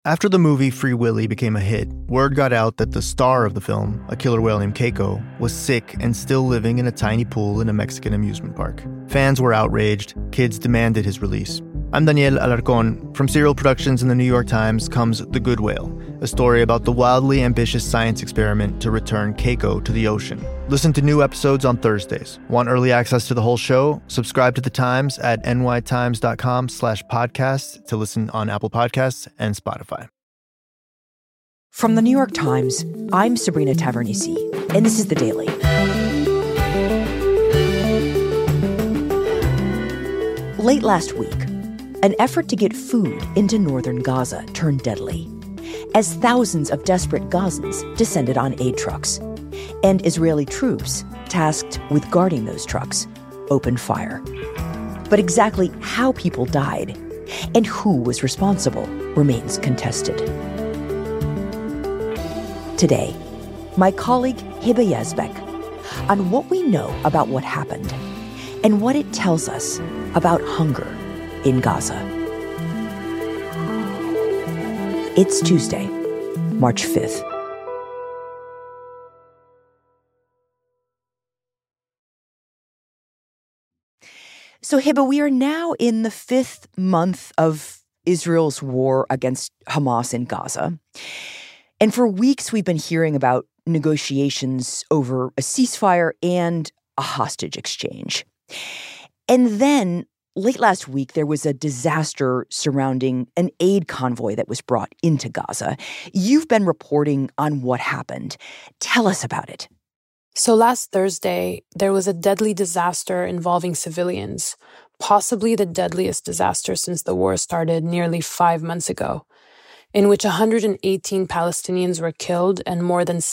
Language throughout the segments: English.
After the movie Free Willy became a hit, word got out that the star of the film, a killer whale named Keiko, was sick and still living in a tiny pool in a Mexican amusement park. Fans were outraged. Kids demanded his release. I'm Daniel Alarcón. From Serial Productions and the New York Times comes The Good Whale, a story about the wildly ambitious science experiment to return Keiko to the ocean. Listen to new episodes on Thursdays. Want early access to the whole show? Subscribe to The Times at nytimes.com/podcast to listen on Apple Podcasts and Spotify. From the New York Times, I'm Sabrina Tavernise, and this is The Daily. Late last week, an effort to get food into northern Gaza turned deadly as thousands of desperate Gazans descended on aid trucks, and Israeli troops, tasked with guarding those trucks, opened fire. But exactly how people died and who was responsible remains contested. Today, my colleague Hiba Yazbek on what we know about what happened and what it tells us about hunger in Gaza. It's Tuesday, March 5th. So, Hiba, we are now in the fifth month of Israel's war against Hamas in Gaza. And for weeks, we've been hearing about negotiations over a ceasefire and a hostage exchange. And then, late last week, there was a disaster surrounding an aid convoy that was brought into Gaza. You've been reporting on what happened. Tell us about it. So last Thursday, there was a deadly disaster involving civilians, possibly the deadliest disaster since the war started nearly 5 months ago, in which 118 Palestinians were killed and more than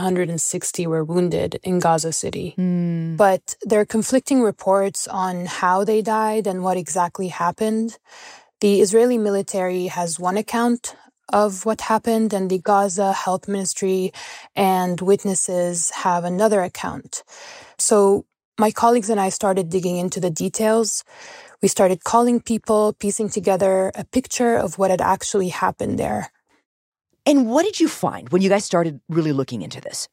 760 were wounded in Gaza City. But there are conflicting reports on how they died and what exactly happened. The Israeli military has one account of what happened, and the Gaza Health Ministry and witnesses have another account. So my colleagues and I started digging into the details. We started calling people, piecing together a picture of what had actually happened there. And what did you find when you guys started really looking into this?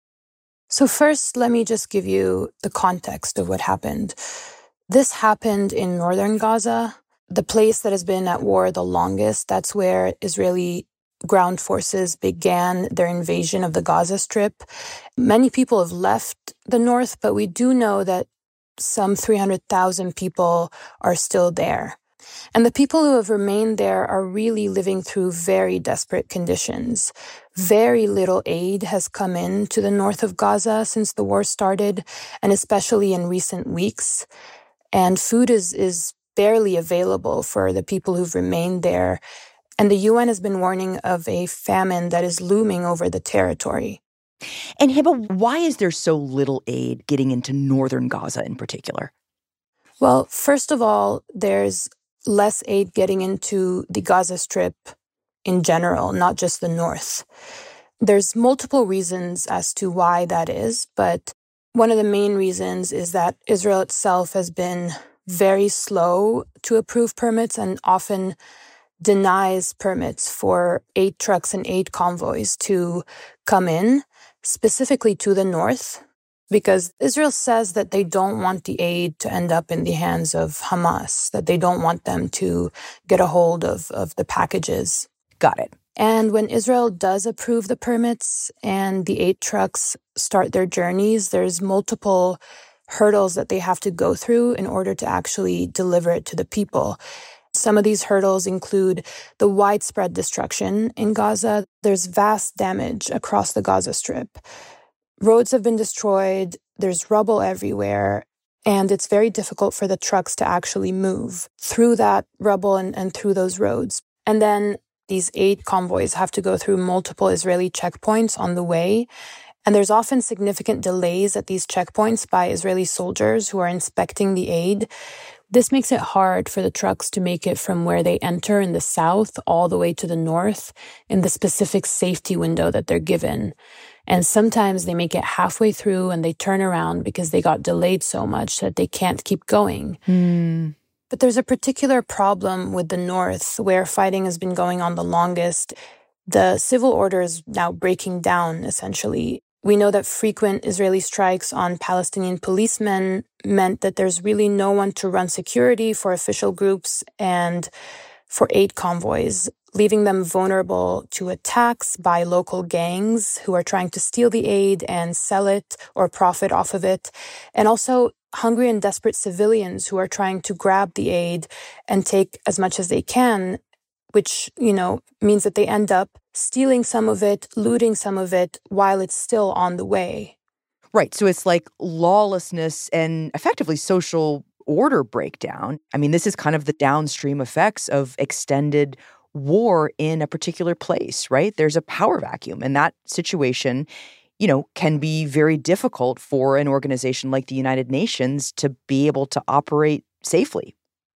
So first, let me just give you the context of what happened. This happened in northern Gaza, the place that has been at war the longest. That's where Israeli ground forces began their invasion of the Gaza Strip. Many people have left the north, but we do know that some 300,000 people are still there. And the people who have remained there are really living through very desperate conditions. Very little aid has come in to the north of Gaza since the war started, and especially in recent weeks. And food is barely available for the people who've remained there. And the UN has been warning of a famine that is looming over the territory. And Hiba, why is there so little aid getting into northern Gaza in particular? Well, first of all, there's less aid getting into the Gaza Strip in general, not just the north. There's multiple reasons as to why that is, but one of the main reasons is that Israel itself has been very slow to approve permits and often denies permits for aid trucks and aid convoys to come in, specifically to the north, because Israel says that they don't want the aid to end up in the hands of Hamas, that they don't want them to get a hold of the packages. Got it. And when Israel does approve the permits and the aid trucks start their journeys, there's multiple hurdles that they have to go through in order to actually deliver it to the people. Some of these hurdles include the widespread destruction in Gaza. There's vast damage across the Gaza Strip. Roads have been destroyed, there's rubble everywhere, and it's very difficult for the trucks to actually move through that rubble and through those roads. And then these aid convoys have to go through multiple Israeli checkpoints on the way. And there's often significant delays at these checkpoints by Israeli soldiers who are inspecting the aid. This makes it hard for the trucks to make it from where they enter in the south all the way to the north in the specific safety window that they're given. And sometimes they make it halfway through and they turn around because they got delayed so much that they can't keep going. But there's a particular problem with the north where fighting has been going on the longest. The civil order is now breaking down, essentially. We know that frequent Israeli strikes on Palestinian policemen meant that there's really no one to run security for official groups and for aid convoys, leaving them vulnerable to attacks by local gangs who are trying to steal the aid and sell it or profit off of it. And also hungry and desperate civilians who are trying to grab the aid and take as much as they can, which, means that they end up stealing some of it, looting some of it while it's still on the way. Right. So it's like lawlessness and effectively social order breakdown. I mean, this is kind of the downstream effects of extended war in a particular place, right? There's a power vacuum, and that situation, can be very difficult for an organization like the United Nations to be able to operate safely.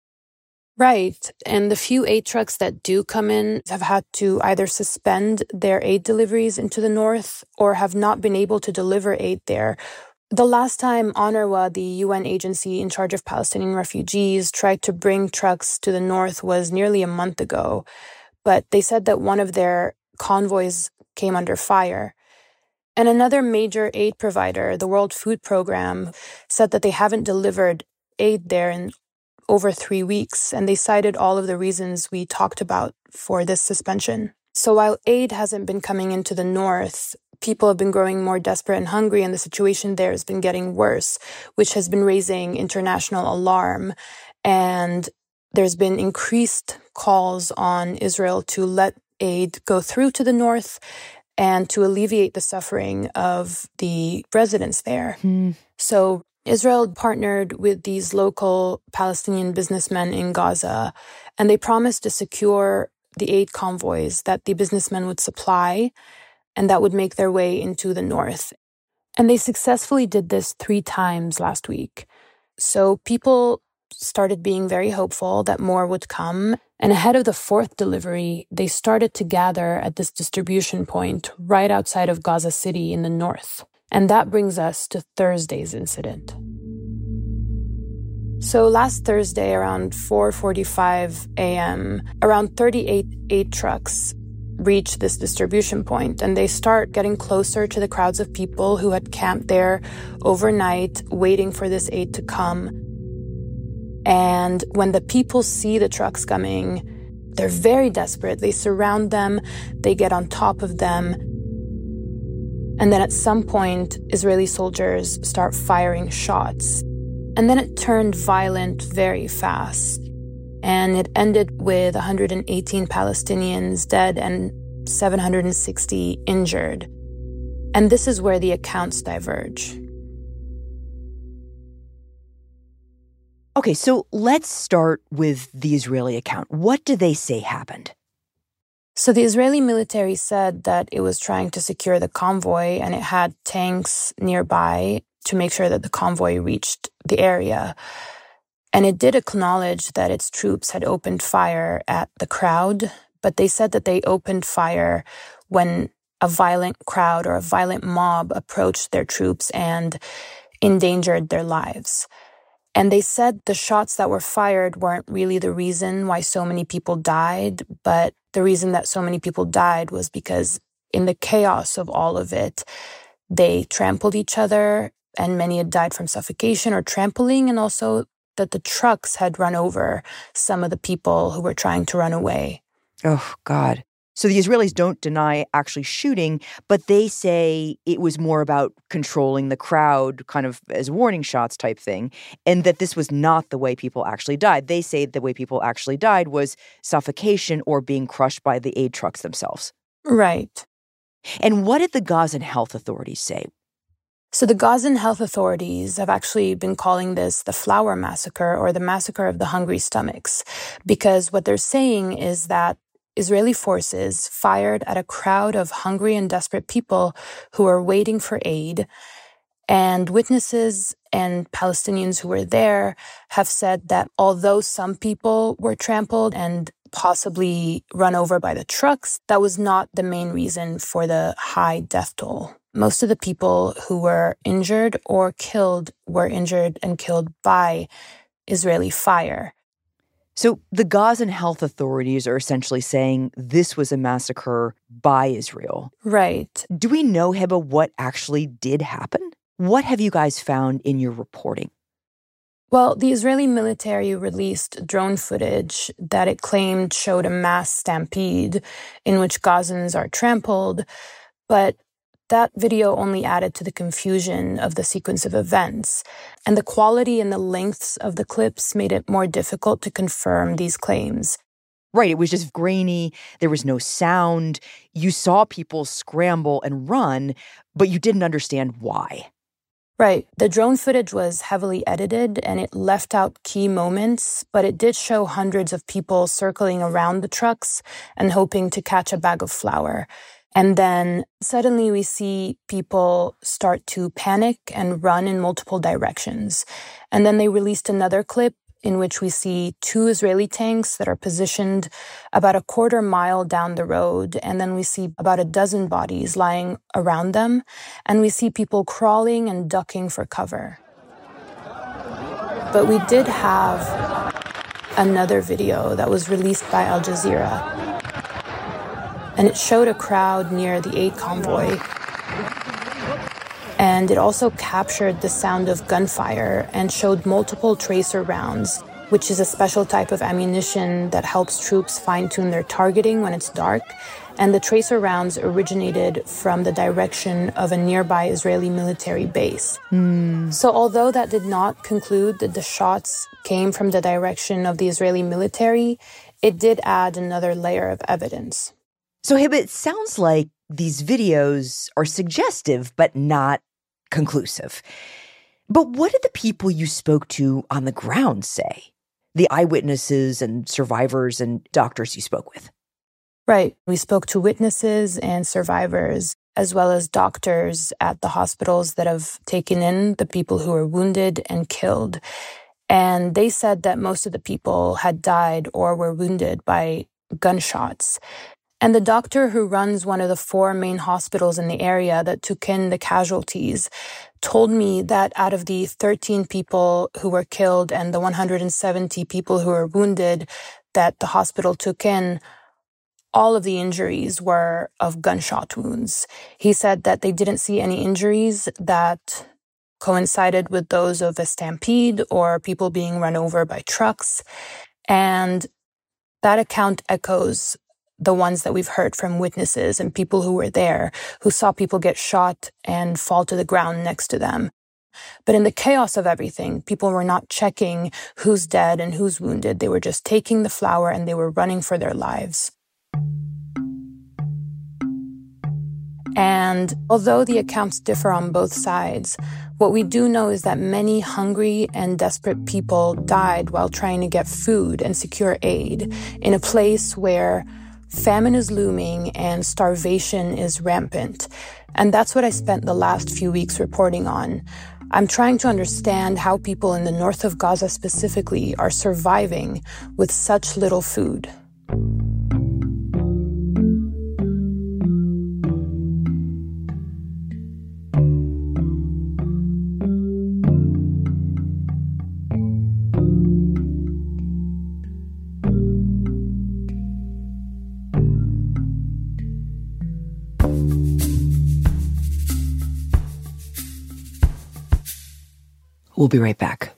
Right. And the few aid trucks that do come in have had to either suspend their aid deliveries into the north or have not been able to deliver aid there. The last time UNRWA, the UN agency in charge of Palestinian refugees, tried to bring trucks to the north was nearly a month ago. But they said that one of their convoys came under fire. And another major aid provider, the World Food Program, said that they haven't delivered aid there in over 3 weeks, and they cited all of the reasons we talked about for this suspension. So while aid hasn't been coming into the north, people have been growing more desperate and hungry, and the situation there has been getting worse, which has been raising international alarm. And there's been increased calls on Israel to let aid go through to the north and to alleviate the suffering of the residents there. So Israel partnered with these local Palestinian businessmen in Gaza, and they promised to secure the aid convoys that the businessmen would supply and that would make their way into the north. And they successfully did this 3 times last week. So people started being very hopeful that more would come. And ahead of the 4th delivery, they started to gather at this distribution point right outside of Gaza City in the north. And that brings us to Thursday's incident. So last Thursday, around 4:45 a.m., around 38 aid trucks reach this distribution point, and they start getting closer to the crowds of people who had camped there overnight, waiting for this aid to come. And when the people see the trucks coming, they're very desperate. They surround them, they get on top of them. And then at some point, Israeli soldiers start firing shots. And then it turned violent very fast. And it ended with 118 Palestinians dead and 760 injured. And this is where the accounts diverge. Okay, so let's start with the Israeli account. What do they say happened? So the Israeli military said that it was trying to secure the convoy and it had tanks nearby to make sure that the convoy reached the area. And it did acknowledge that its troops had opened fire at the crowd, but they said that they opened fire when a violent crowd or a violent mob approached their troops and endangered their lives. And they said the shots that were fired weren't really the reason why so many people died, but the reason that so many people died was because in the chaos of all of it, they trampled each other, and many had died from suffocation or trampling, and also that the trucks had run over some of the people who were trying to run away. Oh, God. So the Israelis don't deny actually shooting, but they say it was more about controlling the crowd, kind of as warning shots type thing, and that this was not the way people actually died. They say the way people actually died was suffocation or being crushed by the aid trucks themselves. Right. And what did the Gazan health authorities say? So the Gazan health authorities have actually been calling this the flour massacre or the massacre of the hungry stomachs, because what they're saying is that Israeli forces fired at a crowd of hungry and desperate people who were waiting for aid. And witnesses and Palestinians who were there have said that although some people were trampled and possibly run over by the trucks, that was not the main reason for the high death toll. Most of the people who were injured or killed were injured and killed by Israeli fire. So the Gazan health authorities are essentially saying this was a massacre by Israel. Right. Do we know, Heba, what actually did happen? What have you guys found in your reporting? Well, the Israeli military released drone footage that it claimed showed a mass stampede in which Gazans are trampled, but that video only added to the confusion of the sequence of events, and the quality and the lengths of the clips made it more difficult to confirm these claims. Right, it was just grainy, there was no sound, you saw people scramble and run, but you didn't understand why. Right. The drone footage was heavily edited and it left out key moments, but it did show hundreds of people circling around the trucks and hoping to catch a bag of flour. And then suddenly we see people start to panic and run in multiple directions. And then they released another clip in which we see 2 Israeli tanks that are positioned about a quarter mile down the road. And then we see about a dozen bodies lying around them. And we see people crawling and ducking for cover. But we did have another video that was released by Al Jazeera. And it showed a crowd near the aid convoy. And it also captured the sound of gunfire and showed multiple tracer rounds, which is a special type of ammunition that helps troops fine-tune their targeting when it's dark. And the tracer rounds originated from the direction of a nearby Israeli military base. So although that did not conclude that the shots came from the direction of the Israeli military, it did add another layer of evidence. So, Heba, it sounds like these videos are suggestive, but not conclusive. But what did the people you spoke to on the ground say? The eyewitnesses and survivors and doctors you spoke with? Right. We spoke to witnesses and survivors, as well as doctors at the hospitals that have taken in the people who were wounded and killed. And they said that most of the people had died or were wounded by gunshots. And the doctor who runs one of the 4 main hospitals in the area that took in the casualties told me that out of the 13 people who were killed and the 170 people who were wounded that the hospital took in, all of the injuries were of gunshot wounds. He said that they didn't see any injuries that coincided with those of a stampede or people being run over by trucks. And that account echoes the ones that we've heard from witnesses and people who were there, who saw people get shot and fall to the ground next to them. But in the chaos of everything, people were not checking who's dead and who's wounded. They were just taking the flour and they were running for their lives. And although the accounts differ on both sides, what we do know is that many hungry and desperate people died while trying to get food and secure aid in a place where famine is looming and starvation is rampant. And that's what I spent the last few weeks reporting on. I'm trying to understand how people in the north of Gaza specifically are surviving with such little food. We'll be right back.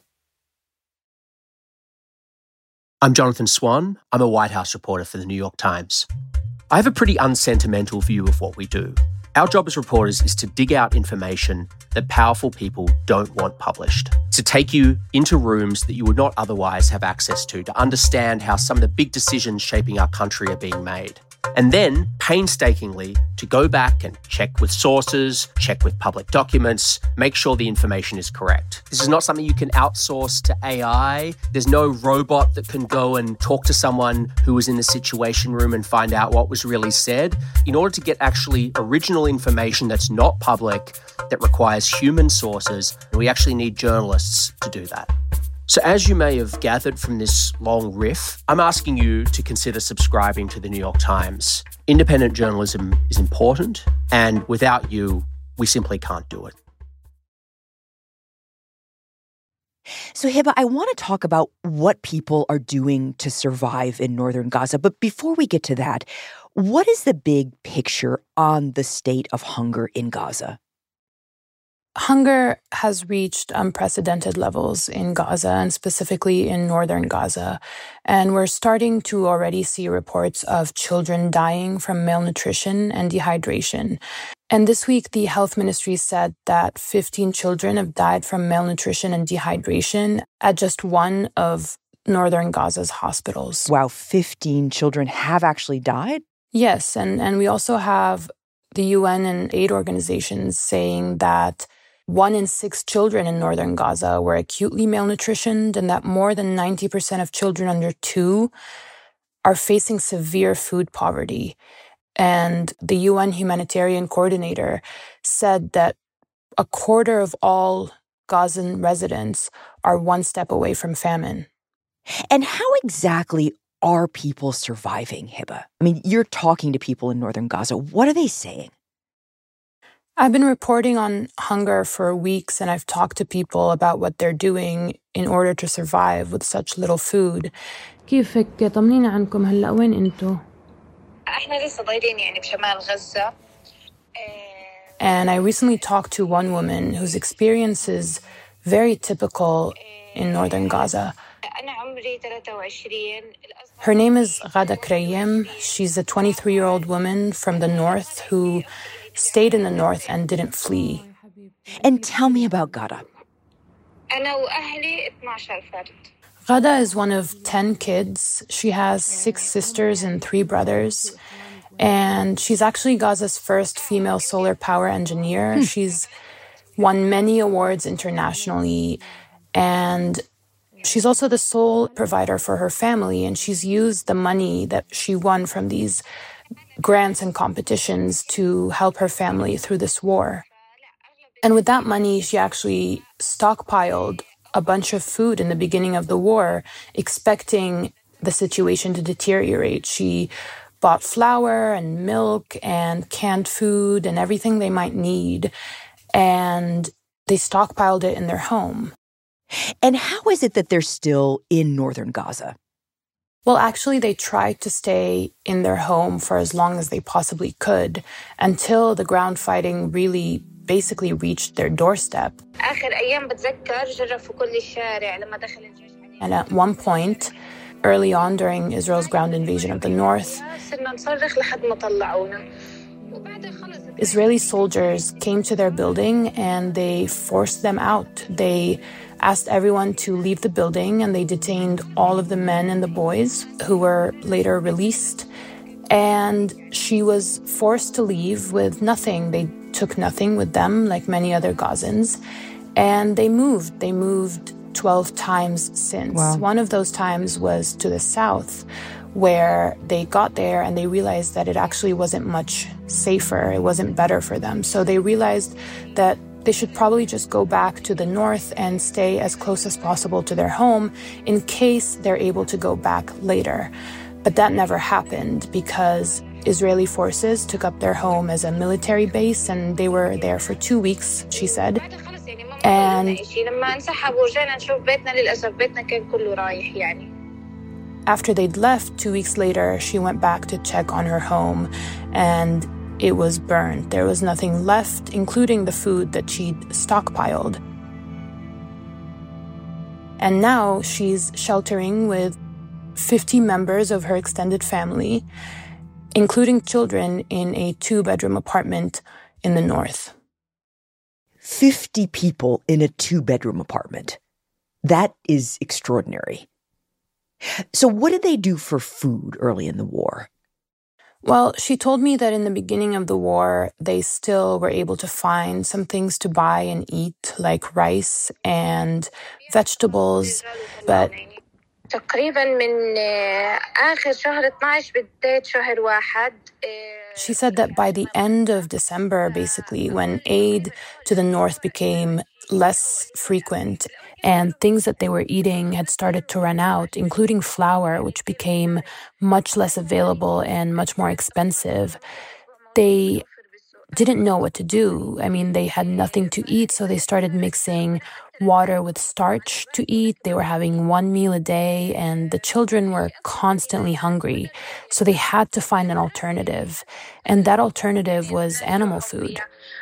I'm Jonathan Swan. I'm a White House reporter for the New York Times. I have a pretty unsentimental view of what we do. Our job as reporters is to dig out information that powerful people don't want published, to take you into rooms that you would not otherwise have access to understand how some of the big decisions shaping our country are being made. And then, painstakingly, to go back and check with sources, check with public documents, make sure the information is correct. This is not something you can outsource to AI. There's no robot that can go and talk to someone who was in the Situation Room and find out what was really said. In order to get actually original information that's not public, that requires human sources, we actually need journalists to do that. So as you may have gathered from this long riff, I'm asking you to consider subscribing to the New York Times. Independent journalism is important, and without you, we simply can't do it. So, Hiba, I want to talk about what people are doing to survive in northern Gaza. But before we get to that, what is the big picture on the state of hunger in Gaza? Hunger has reached unprecedented levels in Gaza and specifically in northern Gaza. And we're starting to already see reports of children dying from malnutrition and dehydration. And this week, the health ministry said that 15 children have died from malnutrition and dehydration at just one of northern Gaza's hospitals. Wow, 15 children have actually died? Yes, and we also have the UN and aid organizations saying that 1 in 6 children in northern Gaza were acutely malnutritioned and that more than 90% of children under 2 are facing severe food poverty. And the UN humanitarian coordinator said that a quarter of all Gazan residents are one step away from famine. And how exactly are people surviving, Hiba? I mean, you're talking to people in northern Gaza. What are they saying? I've been reporting on hunger for weeks, and I've talked to people about what they're doing in order to survive with such little food. كيفك؟ طمنينا عنكم هلأ وين انتو؟ احنا لسه ضايلين يعني بشمال غزة. And I recently talked to one woman whose experience is very typical in northern Gaza. Her name is Ghada Krayem. She's a 23-year-old woman from the north who stayed in the north and didn't flee. And tell me about Ghada. Ghada is one of 10 kids. She has 6 sisters and 3 brothers. And she's actually Gaza's first female solar power engineer. She's won many awards internationally. And she's also the sole provider for her family. And she's used the money that she won from these grants and competitions to help her family through this war. And with that money, she actually stockpiled a bunch of food in the beginning of the war, expecting the situation to deteriorate. She bought flour and milk and canned food and everything they might need, and they stockpiled it in their home. And how is it that they're still in northern Gaza? Well, actually, they tried to stay in their home for as long as they possibly could until the ground fighting really basically reached their doorstep. And at one point, early on during Israel's ground invasion of the north, Israeli soldiers came to their building and they forced them out. They asked everyone to leave the building and they detained all of the men and the boys who were later released. And she was forced to leave with nothing. They took nothing with them, like many other Gazans. And they moved. They moved 12 times since. Wow. One of those times was to the south, where they got there and they realized that it actually wasn't much safer. It wasn't better for them. So they realized that they should probably just go back to the north and stay as close as possible to their home in case they're able to go back later. But that never happened because Israeli forces took up their home as a military base and they were there for 2 weeks, she said. And after they'd left 2 weeks later, she went back to check on her home and it was burned. There was nothing left, including the food that she'd stockpiled. And now she's sheltering with 50 members of her extended family, including children, in a 2-bedroom apartment in the north. 50 people in a 2-bedroom apartment. That is extraordinary. So what did they do for food early in the war? Well, she told me that in the beginning of the war, they still were able to find some things to buy and eat, like rice and vegetables, but she said that by the end of December, basically, when aid to the north became less frequent and things that they were eating had started to run out, including flour, which became much less available and much more expensive, they didn't know what to do. I mean, they had nothing to eat, so they started mixing water with starch to eat. They were having one meal a day, and the children were constantly hungry. So they had to find an alternative. And that alternative was animal food.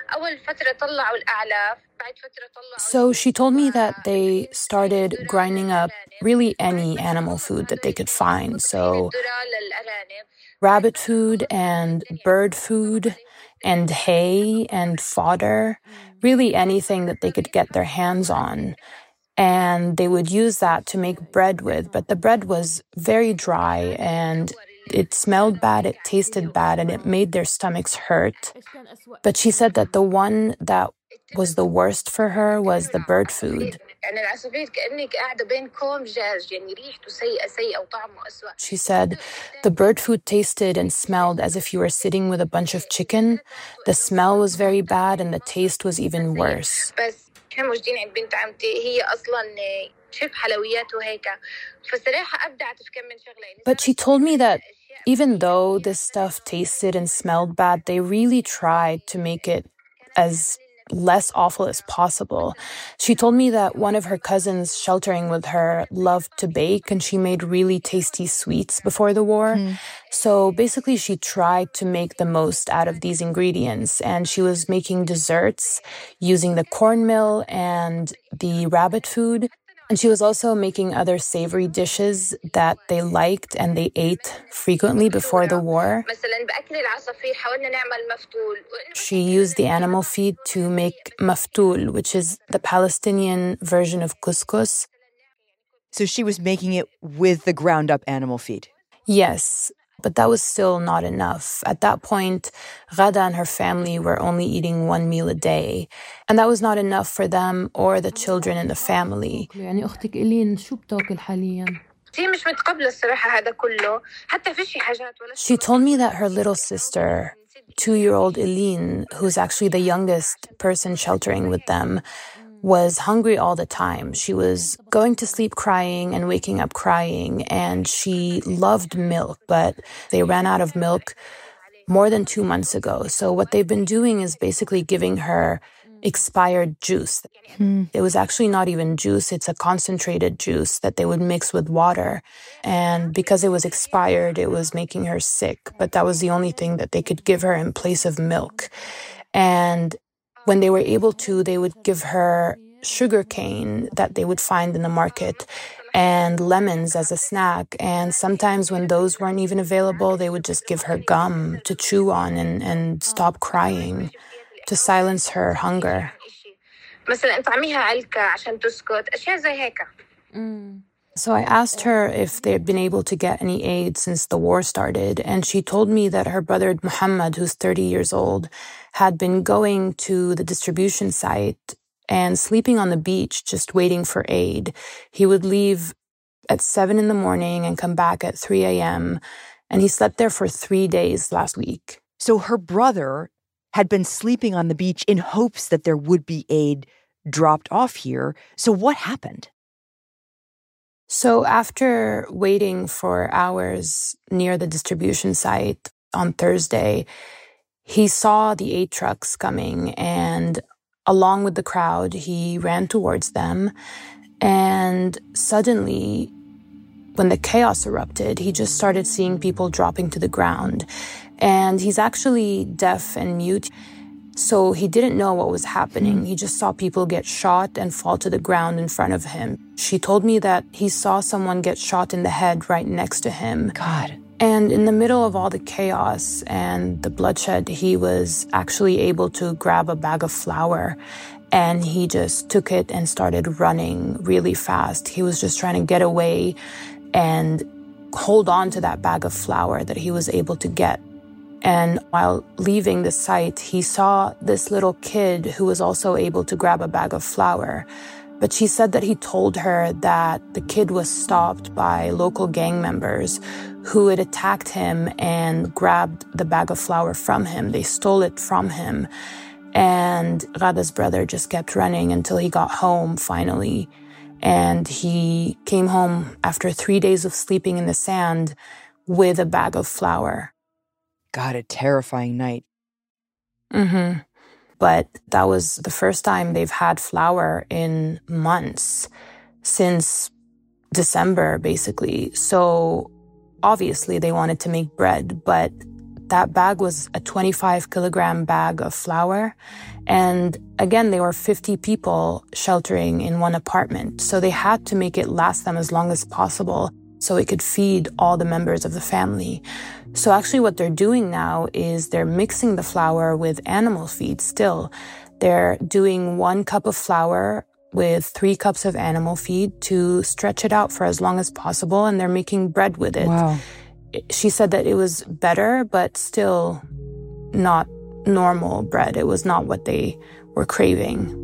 So she told me that they started grinding up really any animal food that they could find. So rabbit food and bird food and hay and fodder, really anything that they could get their hands on. And they would use that to make bread with. But the bread was very dry and it smelled bad, it tasted bad, and it made their stomachs hurt. But she said that the one that was the worst for her was the bird food. She said the bird food tasted and smelled as if you were sitting with a bunch of chicken. The smell was very bad and the taste was even worse. But she told me that even though this stuff tasted and smelled bad, they really tried to make it as less awful as possible. She told me that one of her cousins sheltering with her loved to bake, and she made really tasty sweets before the war. So basically she tried to make the most out of these ingredients, and she was making desserts using the cornmeal and the rabbit food. And she was also making other savory dishes that they liked and they ate frequently before the war. She used the animal feed to make maftoul, which is the Palestinian version of couscous. So she was making it with the ground up animal feed? Yes, but that was still not enough. At that point, Ghada and her family were only eating one meal a day. And that was not enough for them or the children in the family. She told me that her little sister, 2-year-old Eileen, who's actually the youngest person sheltering with them, was hungry all the time. She was going to sleep crying and waking up crying, and she loved milk, but they ran out of milk more than 2 months ago. So what they've been doing is basically giving her expired juice. It was actually not even juice, it's a concentrated juice that they would mix with water. And because it was expired, it was making her sick, but that was the only thing that they could give her in place of milk. And when they were able to, they would give her sugar cane that they would find in the market and lemons as a snack. And sometimes when those weren't even available, they would just give her gum to chew on and stop crying to silence her hunger. So I asked her if they had been able to get any aid since the war started, and she told me that her brother Muhammad, who's 30 years old, had been going to the distribution site and sleeping on the beach just waiting for aid. He would leave at 7 in the morning and come back at 3 a.m., and he slept there for 3 days last week. So her brother had been sleeping on the beach in hopes that there would be aid dropped off here. So what happened? So after waiting for hours near the distribution site on Thursday, he saw the aid trucks coming, and along with the crowd, he ran towards them. And suddenly, when the chaos erupted, he just started seeing people dropping to the ground. And he's actually deaf and mute, so he didn't know what was happening. He just saw people get shot and fall to the ground in front of him. She told me that he saw someone get shot in the head right next to him. God. And in the middle of all the chaos and the bloodshed, he was actually able to grab a bag of flour, and he just took it and started running really fast. He was just trying to get away and hold on to that bag of flour that he was able to get. And while leaving the site, he saw this little kid who was also able to grab a bag of flour. But she said that he told her that the kid was stopped by local gang members who had attacked him and grabbed the bag of flour from him. They stole it from him. And Ghada's brother just kept running until he got home finally. And he came home after 3 days of sleeping in the sand with a bag of flour. God, a terrifying night. Mm-hmm. But that was the first time they've had flour in months, since December, basically. So obviously they wanted to make bread, but that bag was a 25-kilogram bag of flour. And again, there were 50 people sheltering in one apartment. So they had to make it last them as long as possible so it could feed all the members of the family. So actually what they're doing now is they're mixing the flour with animal feed still. They're doing 1 cup of flour with 3 cups of animal feed to stretch it out for as long as possible, and they're making bread with it. Wow. She said that it was better, but still not normal bread. It was not what they were craving.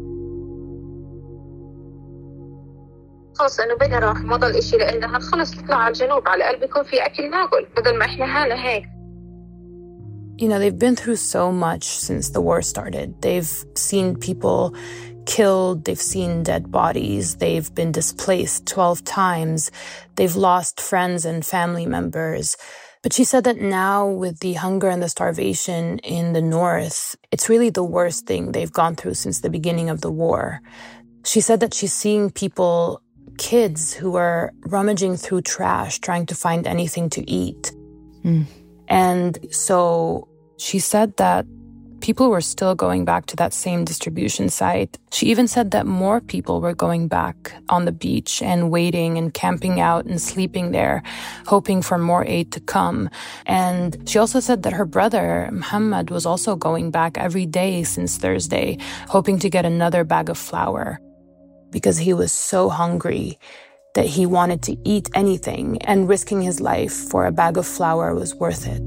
خلص انه بقى راح ما ضل اشي لنا خلص نطلع على الجنوب على الاقل بيكون في اكل ناكل بدل ما احنا حالنا هيك. You know, they've been through so much since the war started. They've seen people killed, they've seen dead bodies, they've been displaced 12 times, they've lost friends and family members. But she said that now with the hunger and the starvation in the north, it's really the worst thing they've gone through since the beginning of the war. She said that she's seeing people, kids who are rummaging through trash, trying to find anything to eat. And so she said that people were still going back to that same distribution site. She even said that more people were going back on the beach and waiting and camping out and sleeping there, hoping for more aid to come. And she also said that her brother, Muhammad, was also going back every day since Thursday, hoping to get another bag of flour because he was so hungry that he wanted to eat anything, and risking his life for a bag of flour was worth it.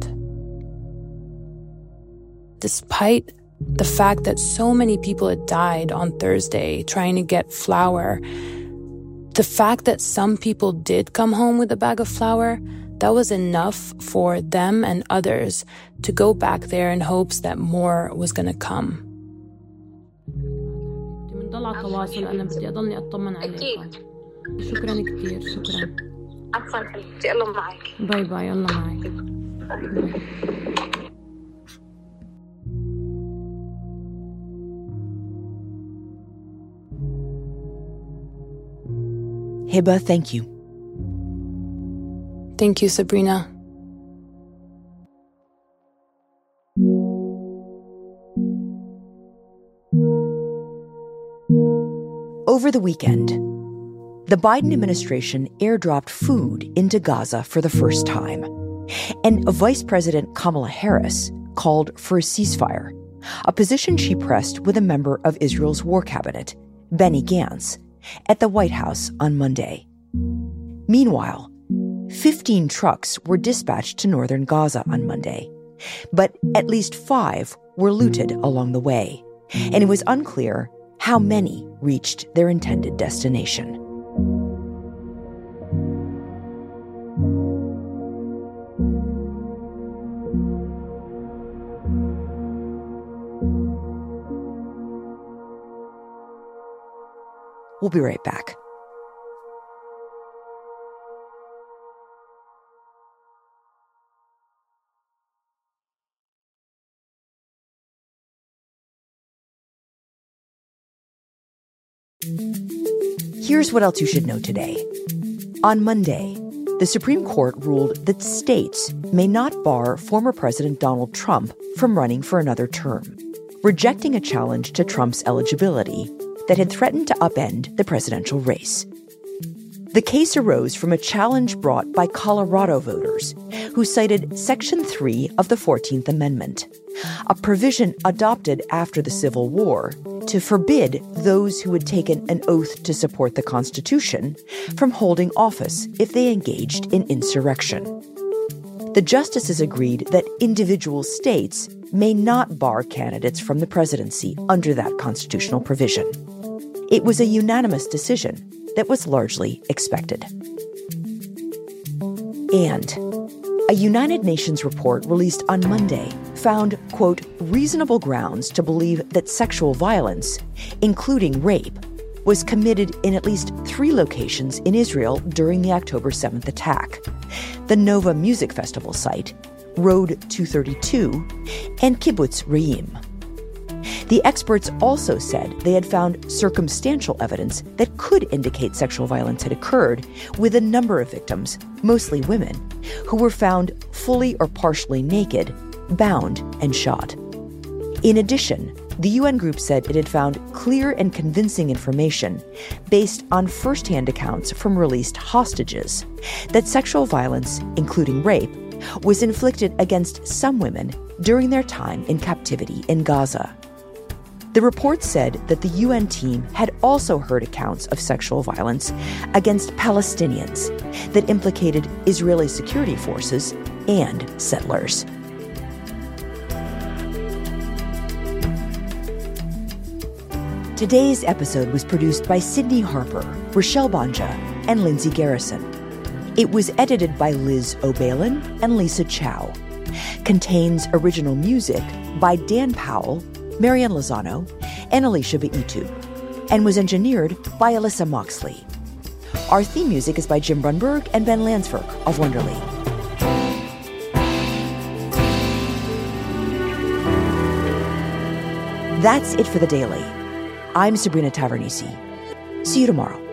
Despite the fact that so many people had died on Thursday trying to get flour, the fact that some people did come home with a bag of flour, that was enough for them and others to go back there in hopes that more was going to come. بنضل على تواصل، أنا بدي أضلني أطمن عليكم. شكرا كتير، شكرا. عفوا حبيبتي، الله معك. باي باي، الله معك. Hiba, thank you. Thank you, Sabrina. Over the weekend, the Biden administration airdropped food into Gaza for the first time. And Vice President Kamala Harris called for a ceasefire, a position she pressed with a member of Israel's war cabinet, Benny Gantz, at the White House on Monday. Meanwhile, 15 trucks were dispatched to northern Gaza on Monday, but at least 5 were looted along the way, and it was unclear how many reached their intended destination. We'll be right back. Here's what else you should know today. On Monday, the Supreme Court ruled that states may not bar former President Donald Trump from running for another term, rejecting a challenge to Trump's eligibility that had threatened to upend the presidential race. The case arose from a challenge brought by Colorado voters who cited Section 3 of the 14th Amendment, a provision adopted after the Civil War to forbid those who had taken an oath to support the Constitution from holding office if they engaged in insurrection. The justices agreed that individual states may not bar candidates from the presidency under that constitutional provision. It was a unanimous decision that was largely expected. And a United Nations report released on Monday found, quote, reasonable grounds to believe that sexual violence, including rape, was committed in at least 3 locations in Israel during the October 7th attack: the Nova Music Festival site, Road 232, and Kibbutz Re'im. The experts also said they had found circumstantial evidence that could indicate sexual violence had occurred, with a number of victims, mostly women, who were found fully or partially naked, bound, and shot. In addition, the UN group said it had found clear and convincing information based on first-hand accounts from released hostages that sexual violence, including rape, was inflicted against some women during their time in captivity in Gaza. The report said that the UN team had also heard accounts of sexual violence against Palestinians that implicated Israeli security forces and settlers. Today's episode was produced by Sydney Harper, Rochelle Banja, and Lindsay Garrison. It was edited by Liz O'Balin and Lisa Chow. Contains original music by Dan Powell, Marianne Lozano, and Alicia Baitu, and was engineered by Alyssa Moxley. Our theme music is by Jim Brunberg and Ben Lansford of Wonderly. That's it for The Daily. I'm Sabrina Tavernise. See you tomorrow.